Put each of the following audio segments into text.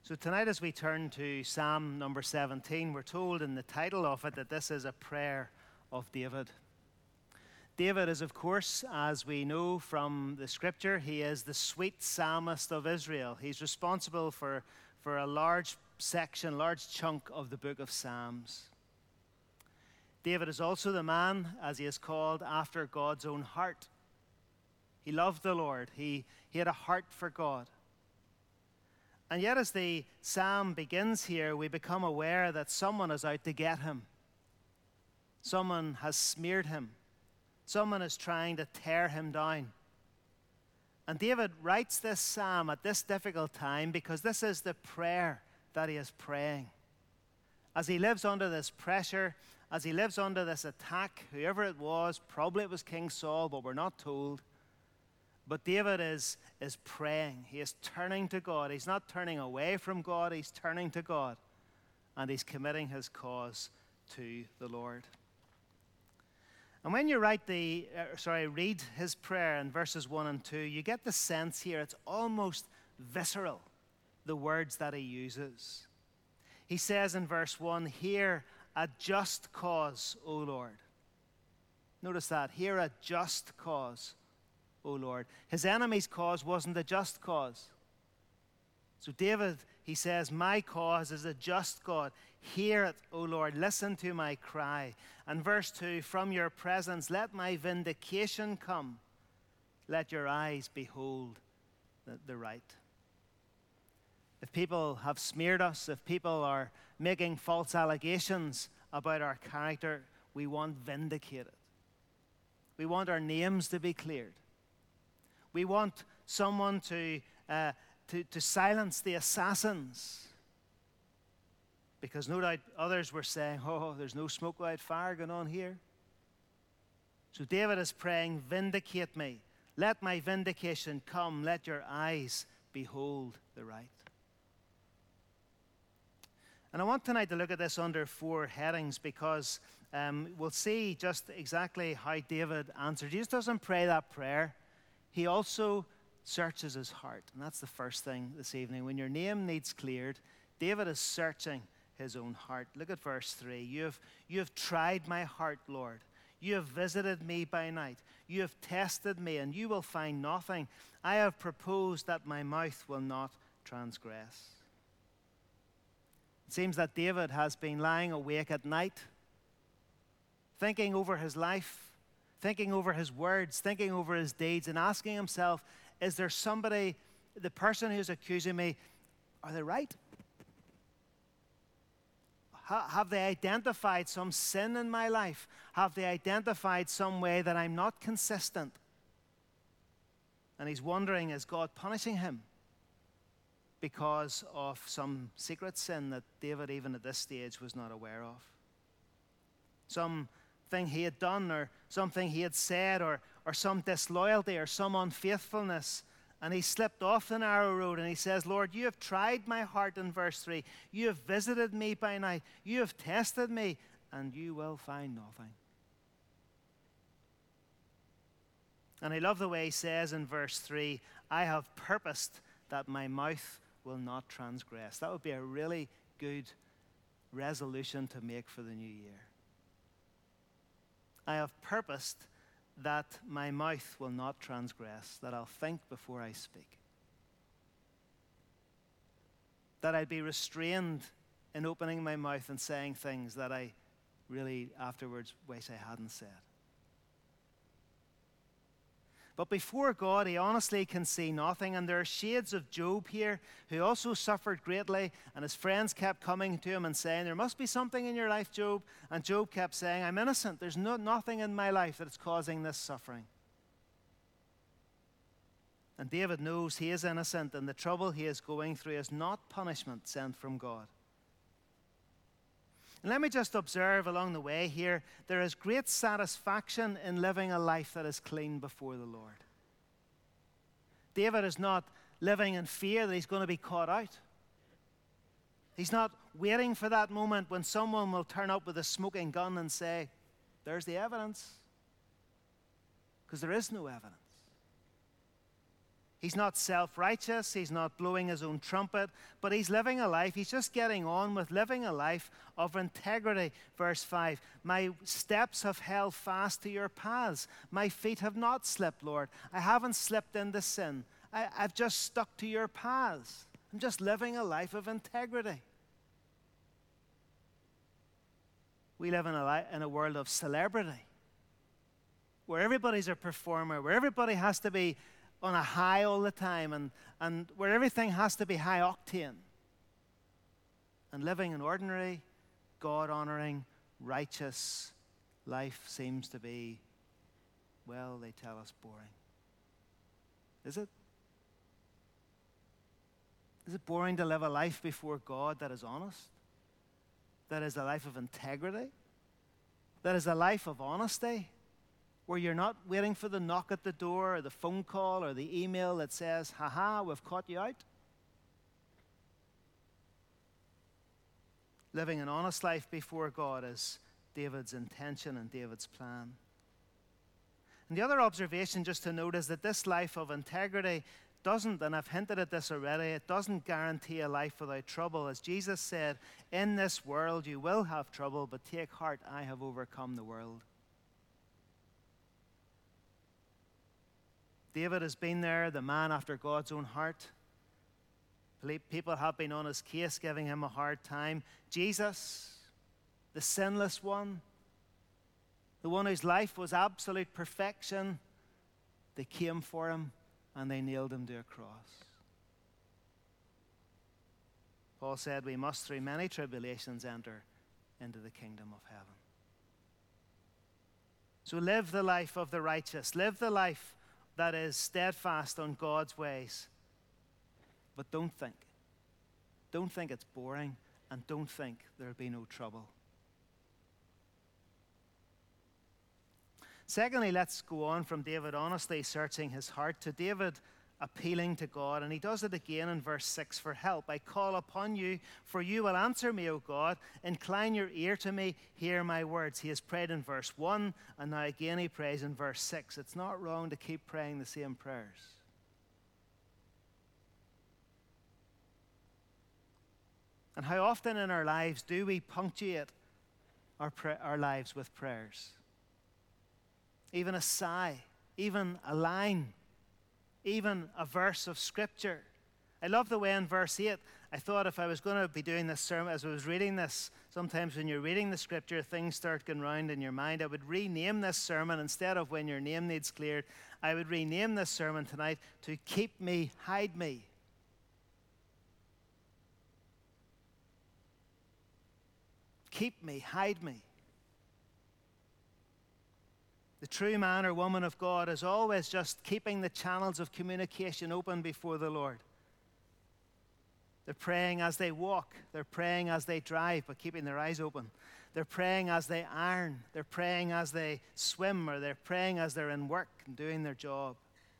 So tonight, as we turn to Psalm number 17, we're told in the title of it that this is a prayer of David. David is, of course, as we know from the scripture, he is the sweet psalmist of Israel. He's responsible for a large section, large chunk of the book of Psalms. David is also the man, as he is called, after God's own heart. He loved the Lord. He had a heart for God. And yet, as the psalm begins here, we become aware that someone is out to get him. Someone has smeared him. Someone is trying to tear him down. And David writes this psalm at this difficult time because this is the prayer that he is praying. As he lives under this pressure, as he lives under this attack, whoever it was, probably it was King Saul, but we're not told. But David is praying. He is turning to God. He's not turning away from God. He's turning to God. And he's committing his cause to the Lord. And when you read his prayer in verses 1 and 2, you get the sense here it's almost visceral, the words that he uses. He says in verse 1, "Hear a just cause, O Lord." Notice that. Hear a just cause, O Lord. His enemy's cause wasn't a just cause. So David, he says, my cause is a just God. Hear it, O Lord. Listen to my cry. And verse 2, from your presence, let my vindication come. Let your eyes behold the right. If people have smeared us, if people are making false allegations about our character, we want vindicated. We want our names to be cleared. We want someone to silence the assassins. Because no doubt others were saying, oh, there's no smoke without fire going on here. So David is praying, vindicate me. Let my vindication come. Let your eyes behold the right. And I want tonight to look at this under 4 headings because we'll see just exactly how David answered. He just doesn't pray that prayer. He also searches his heart. And that's the first thing this evening. When your name needs cleared, David is searching his own heart. Look at verse 3. You have tried my heart, Lord. You have visited me by night. You have tested me, and you will find nothing. I have proposed that my mouth will not transgress. It seems that David has been lying awake at night, thinking over his life, thinking over his words, thinking over his deeds, and asking himself, is there somebody, the person who's accusing me, are they right? Have they identified some sin in my life? Have they identified some way that I'm not consistent? And he's wondering, is God punishing him because of some secret sin that David, even at this stage, was not aware of? Something he had done, or something he had said, or some disloyalty, or some unfaithfulness. And he slipped off the narrow road, and he says, Lord, you have tried my heart in verse 3. You have visited me by night. You have tested me, and you will find nothing. And I love the way he says in verse 3, I have purposed that my mouth will not transgress. That would be a really good resolution to make for the new year. I have purposed that my mouth will not transgress, that I'll think before I speak. That I'd be restrained in opening my mouth and saying things that I really afterwards wish I hadn't said. But before God, he honestly can see nothing. And there are shades of Job here, who also suffered greatly. And his friends kept coming to him and saying, there must be something in your life, Job. And Job kept saying, I'm innocent. There's nothing in my life that's causing this suffering. And David knows he is innocent, and the trouble he is going through is not punishment sent from God. And let me just observe along the way here, there is great satisfaction in living a life that is clean before the Lord. David is not living in fear that he's going to be caught out. He's not waiting for that moment when someone will turn up with a smoking gun and say, there's the evidence. Because there is no evidence. He's not self-righteous. He's not blowing his own trumpet, but he's living a life. He's just getting on with living a life of integrity. Verse 5, my steps have held fast to your paths. My feet have not slipped, Lord. I haven't slipped into sin. I've just stuck to your paths. I'm just living a life of integrity. We live in a world of celebrity, where everybody's a performer, where everybody has to be on a high all the time, and where everything has to be high octane. And living an ordinary, God-honoring, righteous life seems to be, well, they tell us, boring. Is it? Is it boring to live a life before God that is honest? That is a life of integrity? That is a life of honesty? Where you're not waiting for the knock at the door or the phone call or the email that says, ha, we've caught you out. Living an honest life before God is David's intention and David's plan. And the other observation just to note is that this life of integrity doesn't, and I've hinted at this already, it doesn't guarantee a life without trouble. As Jesus said, in this world you will have trouble, but take heart, I have overcome the world. David has been there, the man after God's own heart. People have been on his case, giving him a hard time. Jesus, the sinless one, the one whose life was absolute perfection, they came for him and they nailed him to a cross. Paul said we must through many tribulations enter into the kingdom of heaven. So live the life of the righteous. Live the life that is steadfast on God's ways. But don't think it's boring, and don't think there'll be no trouble. Secondly, let's go on from David honestly searching his heart to David appealing to God, and he does it again in verse 6 for help. I call upon you, for you will answer me, O God. Incline your ear to me, hear my words. He has prayed in verse 1, and now again he prays in verse 6. It's not wrong to keep praying the same prayers. And how often in our lives do we punctuate our lives with prayers? Even a sigh, even a line, even a verse of Scripture. I love the way in verse 8, I thought if I was going to be doing this sermon, as I was reading this, sometimes when you're reading the Scripture, things start going round in your mind. I would rename this sermon, instead of when your name needs cleared, I would rename this sermon tonight to Keep Me, Hide Me. Keep me, hide me. The true man or woman of God is always just keeping the channels of communication open before the Lord. They're praying as they walk. They're praying as they drive, but keeping their eyes open. They're praying as they iron. They're praying as they swim, or they're praying as they're in work and doing their job.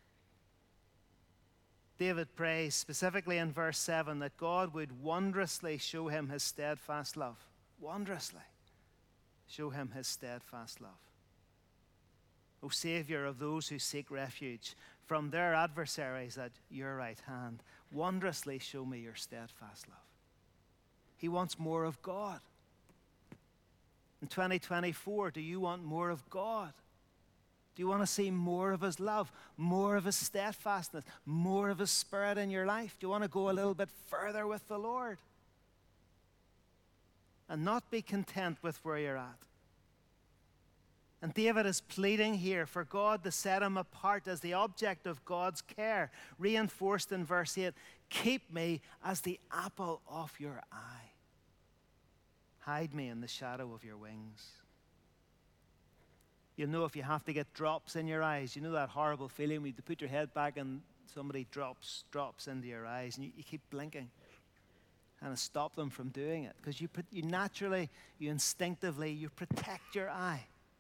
David prays specifically in verse 7 that God would wondrously show him his steadfast love. Wondrously show him his steadfast love. O Savior of those who seek refuge from their adversaries at your right hand, wondrously show me your steadfast love. He wants more of God. In 2024, do you want more of God? Do you want to see more of his love, more of his steadfastness, more of his Spirit in your life? Do you want to go a little bit further with the Lord? And not be content with where you're at. And David is pleading here for God to set him apart as the object of God's care, reinforced in verse 8. Keep me as the apple of your eye. Hide me in the shadow of your wings. You'll know if you have to get drops in your eyes. You know that horrible feeling when you put your head back and somebody drops into your eyes, and you keep blinking. And to stop them from doing it, because you naturally, you instinctively, you protect your eye.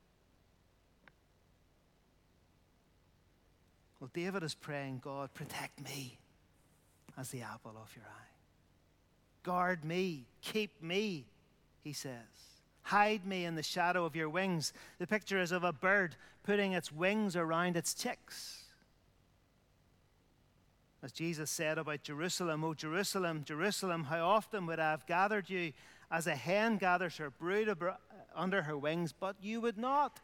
Well, David is praying, God, protect me as the apple of your eye. Guard me, keep me, he says. Hide me in the shadow of your wings. The picture is of a bird putting its wings around its chicks. As Jesus said about Jerusalem, "O Jerusalem, Jerusalem, how often would I have gathered you as a hen gathers her brood under her wings, but you would not."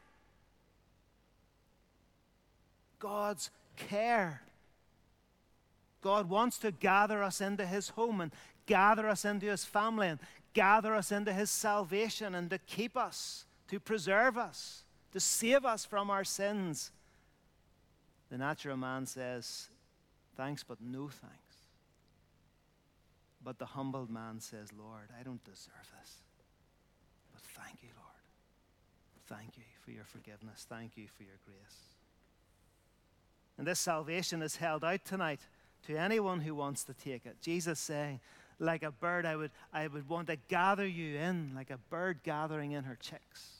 God's care. God wants to gather us into his home and gather us into his family and gather us into his salvation and to keep us, to preserve us, to save us from our sins. The natural man says, "Thanks, but no thanks." But the humbled man says, "Lord, I don't deserve this, but thank you, Lord. Thank you for your forgiveness. Thank you for your grace." And this salvation is held out tonight to anyone who wants to take it. Jesus saying, like a bird, I would want to gather you in, like a bird gathering in her chicks.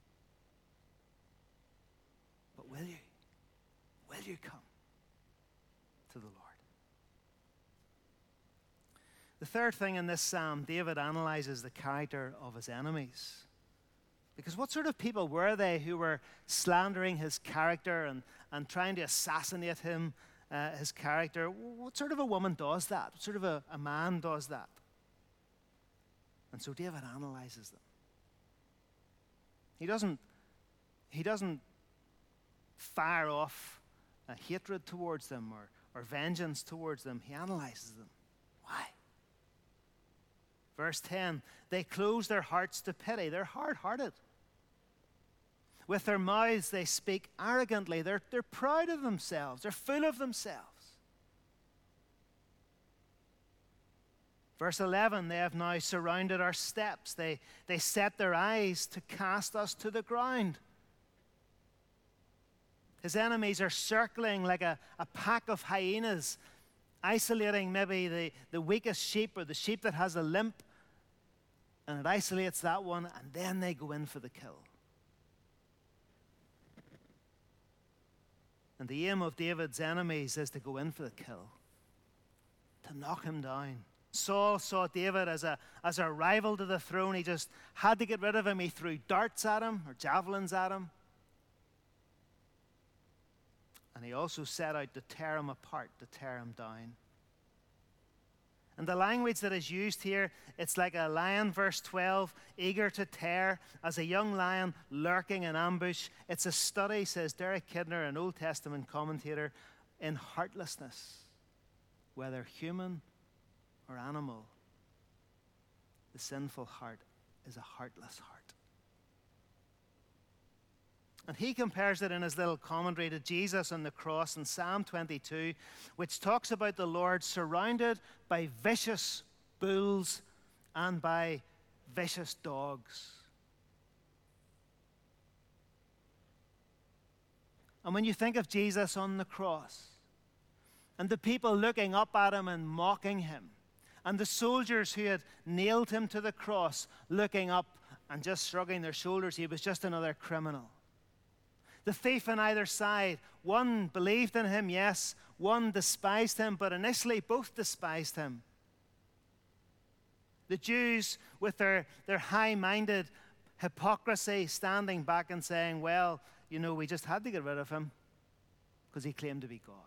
But will you? Will you come to the Lord? The third thing in this psalm, David analyzes the character of his enemies. Because what sort of people were they who were slandering his character and trying to assassinate him, his character? What sort of a woman does that? What sort of a man does that? And so David analyzes them. He doesn't fire off a hatred towards them or vengeance towards them. He analyzes them. Why? Verse 10, they close their hearts to pity. They're hard-hearted. With their mouths they speak arrogantly. They're proud of themselves. They're full of themselves. Verse 11, they have now surrounded our steps. They set their eyes to cast us to the ground. His enemies are circling like a pack of hyenas, isolating maybe the weakest sheep or the sheep that has a limp, and it isolates that one, and then they go in for the kill. And the aim of David's enemies is to go in for the kill, to knock him down. Saul saw David as a rival to the throne. He just had to get rid of him. He threw darts at him or javelins at him. And he also set out to tear him apart, to tear him down. And the language that is used here, it's like a lion, verse 12, eager to tear, as a young lion lurking in ambush. It's a study, says Derek Kidner, an Old Testament commentator, in heartlessness, whether human or animal. The sinful heart is a heartless heart. And he compares it in his little commentary to Jesus on the cross in Psalm 22, which talks about the Lord surrounded by vicious bulls and by vicious dogs. And when you think of Jesus on the cross, and the people looking up at him and mocking him, and the soldiers who had nailed him to the cross looking up and just shrugging their shoulders, he was just another criminal. The thief on either side, one believed in him, yes, one despised him, but initially both despised him. The Jews, with their high-minded hypocrisy, standing back and saying, well, you know, we just had to get rid of him because he claimed to be God.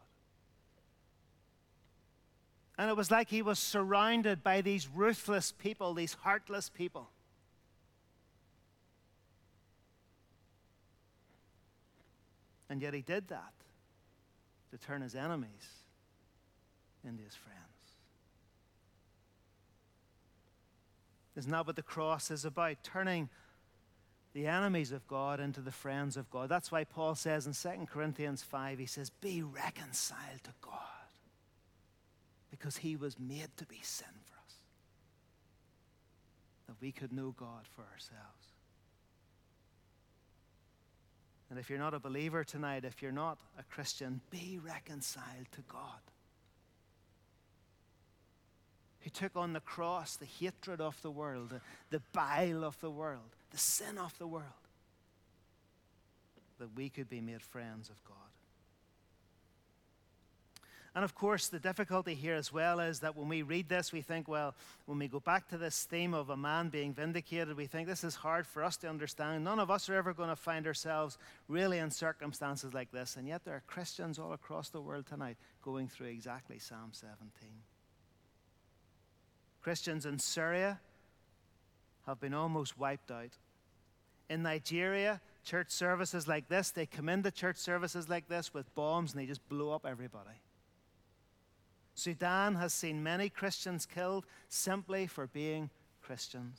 And it was like he was surrounded by these ruthless people, these heartless people. And yet he did that to turn his enemies into his friends. Isn't that what the cross is about? Turning the enemies of God into the friends of God. That's why Paul says in 2 Corinthians 5, he says, be reconciled to God, because he was made to be sin for us, that we could know God for ourselves. And if you're not a believer tonight, if you're not a Christian, be reconciled to God, who took on the cross the hatred of the world, the bile of the world, the sin of the world, that we could be made friends of God. And of course, the difficulty here as well is that when we read this, we think, well, when we go back to this theme of a man being vindicated, we think this is hard for us to understand. None of us are ever going to find ourselves really in circumstances like this. And yet there are Christians all across the world tonight going through exactly Psalm 17. Christians in Syria have been almost wiped out. In Nigeria, church services like this, they come into church services like this with bombs and they just blow up everybody. Sudan has seen many Christians killed simply for being Christians.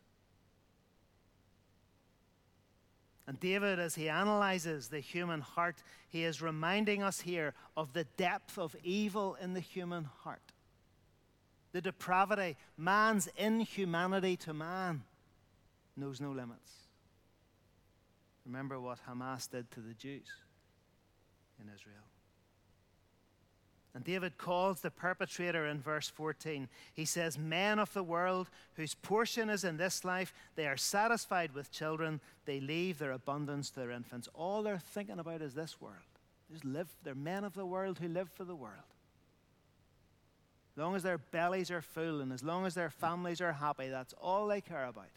And David, as he analyzes the human heart, he is reminding us here of the depth of evil in the human heart. The depravity, man's inhumanity to man, knows no limits. Remember what Hamas did to the Jews in Israel. And David calls the perpetrator in verse 14. He says, men of the world whose portion is in this life, they are satisfied with children. They leave their abundance to their infants. All they're thinking about is this world. They just live. They're men of the world who live for the world. As long as their bellies are full and as long as their families are happy, that's all they care about.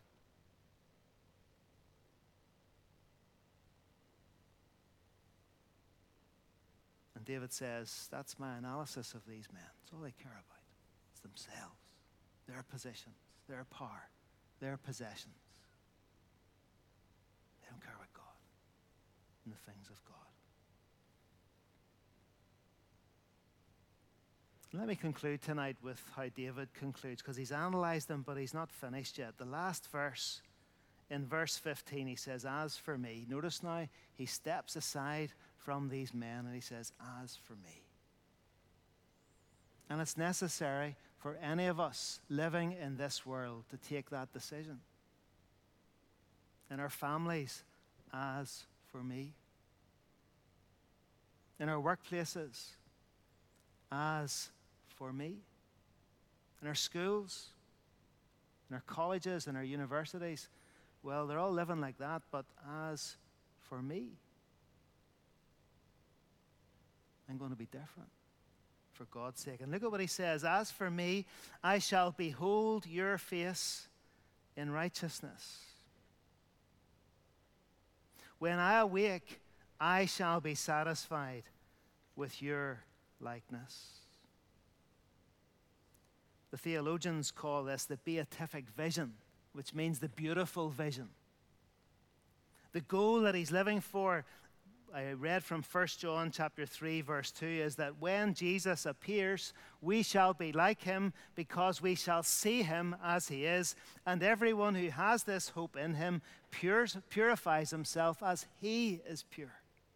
And David says, that's my analysis of these men. It's all they care about. It's themselves, their positions, their power, their possessions. They don't care about God and the things of God. Let me conclude tonight with how David concludes, because he's analyzed them, but he's not finished yet. The last verse, in verse 15, he says, as for me. Notice now, he steps aside from these men and he says, as for me. And it's necessary for any of us living in this world to take that decision. In our families, as for me. In our workplaces, as for me. In our schools, in our colleges, in our universities, well, they're all living like that, but as for me, I'm going to be different for God's sake. And look at what he says. As for me, I shall behold your face in righteousness. When I awake, I shall be satisfied with your likeness. The theologians call this the beatific vision, which means the beautiful vision. The goal that he's living for, I read from 1 John chapter 3, verse 2, is that when Jesus appears, we shall be like him because we shall see him as he is. And everyone who has this hope in him purifies himself as he is pure.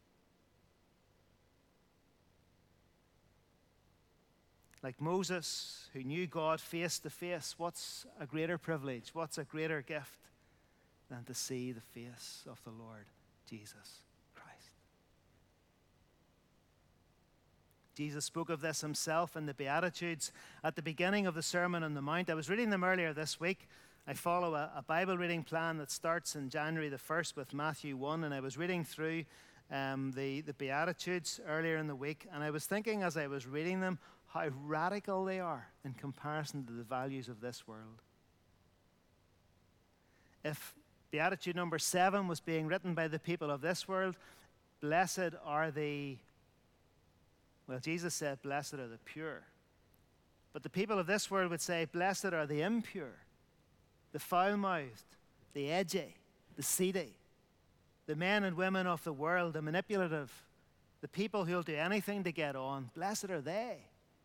Like Moses, who knew God face to face, what's a greater privilege, what's a greater gift than to see the face of the Lord Jesus Christ? Jesus spoke of this himself in the Beatitudes at the beginning of the Sermon on the Mount. I was reading them earlier this week. I follow a Bible reading plan that starts in January the 1st with Matthew 1, and I was reading through the Beatitudes earlier in the week, and I was thinking as I was reading them how radical they are in comparison to the values of this world. If Beatitude number 7 was being written by the people of this world, blessed are the, well, Jesus said, blessed are the pure. But the people of this world would say, blessed are the impure, the foul-mouthed, the edgy, the seedy, the men and women of the world, the manipulative, the people who will do anything to get on. Blessed are they.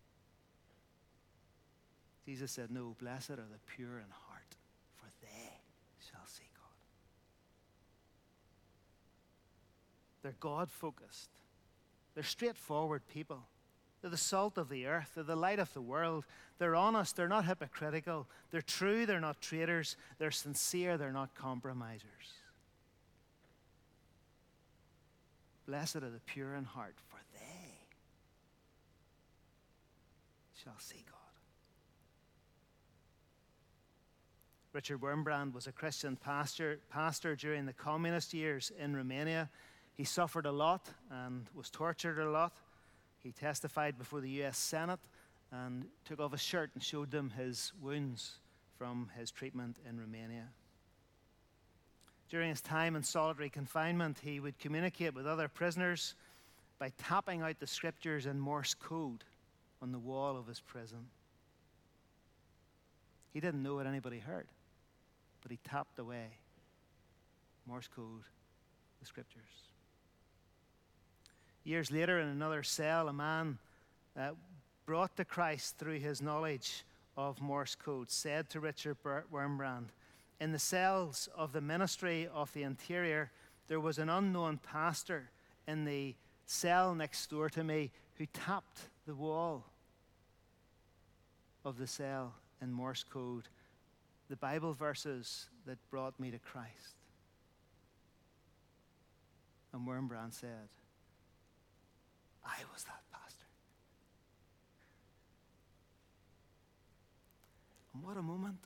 Jesus said, no, blessed are the pure in heart, for they shall see God. They're God-focused. They're straightforward people. They're the salt of the earth. They're the light of the world. They're honest. They're not hypocritical. They're true. They're not traitors. They're sincere. They're not compromisers. Blessed are the pure in heart, for they shall see God. Richard Wurmbrand was a Christian pastor during the communist years in Romania. He suffered a lot and was tortured a lot. He testified before the US Senate and took off his shirt and showed them his wounds from his treatment in Romania. During his time in solitary confinement, he would communicate with other prisoners by tapping out the scriptures in Morse code on the wall of his prison. He didn't know what anybody heard, but he tapped away Morse code, the scriptures. Years later, in another cell, a man brought to Christ through his knowledge of Morse code said to Richard Wurmbrand, "In the cells of the Ministry of the Interior, there was an unknown pastor in the cell next door to me who tapped the wall of the cell in Morse code, the Bible verses that brought me to Christ." And Wurmbrand said, "I was that pastor." And what a moment.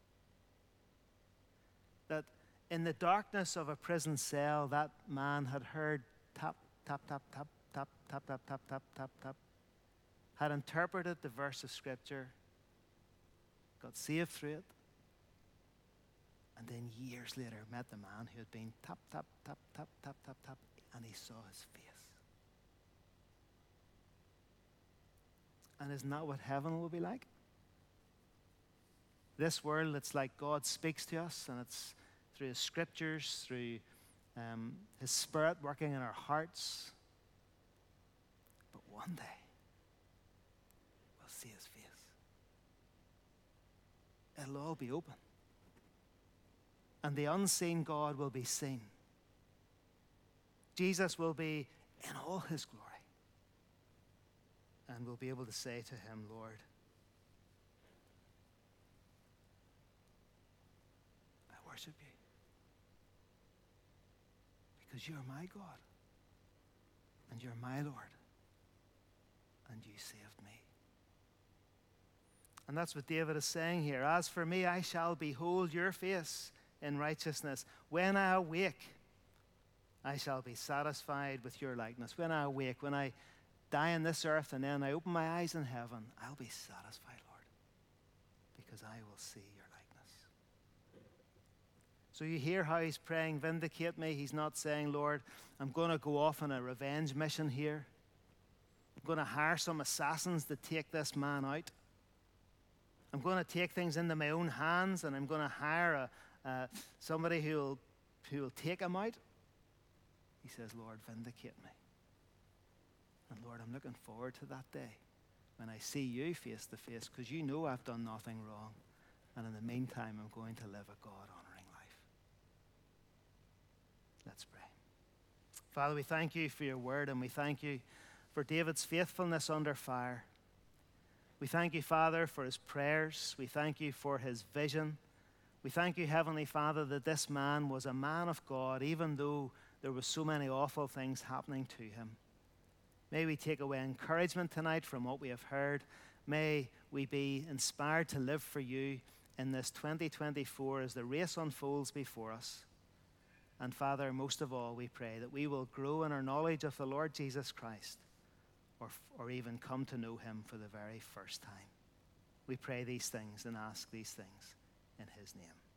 That in the darkness of a prison cell, that man had heard tap, tap, tap, tap, tap, tap, tap, tap, tap, tap, tap, had interpreted the verse of Scripture, got saved through it, and then years later met the man who had been tap, tap, tap, tap, tap, tap, tap, and he saw his face. And isn't that what heaven will be like? This world, it's like God speaks to us, and it's through His Scriptures, through His Spirit working in our hearts. But one day, we'll see His face. It'll all be open. And the unseen God will be seen. Jesus will be in all His glory. And we'll be able to say to Him, "Lord, I worship you because you're my God and you're my Lord and you saved me." And that's what David is saying here. "As for me, I shall behold your face in righteousness. When I awake, I shall be satisfied with your likeness." When I awake, when I die on this earth and then I open my eyes in heaven, I'll be satisfied, Lord, because I will see your likeness. So you hear how he's praying, "Vindicate me." He's not saying, "Lord, I'm going to go off on a revenge mission here. I'm going to hire some assassins to take this man out. I'm going to take things into my own hands and I'm going to hire somebody who will take him out." He says, "Lord, vindicate me. And Lord, I'm looking forward to that day when I see you face to face, because you know I've done nothing wrong. And in the meantime, I'm going to live a God-honoring life." Let's pray. Father, we thank you for your word, and we thank you for David's faithfulness under fire. We thank you, Father, for his prayers. We thank you for his vision. We thank you, Heavenly Father, that this man was a man of God, even though there were so many awful things happening to him. May we take away encouragement tonight from what we have heard. May we be inspired to live for you in this 2024 as the race unfolds before us. And Father, most of all, we pray that we will grow in our knowledge of the Lord Jesus Christ, or even come to know him for the very first time. We pray these things and ask these things in his name.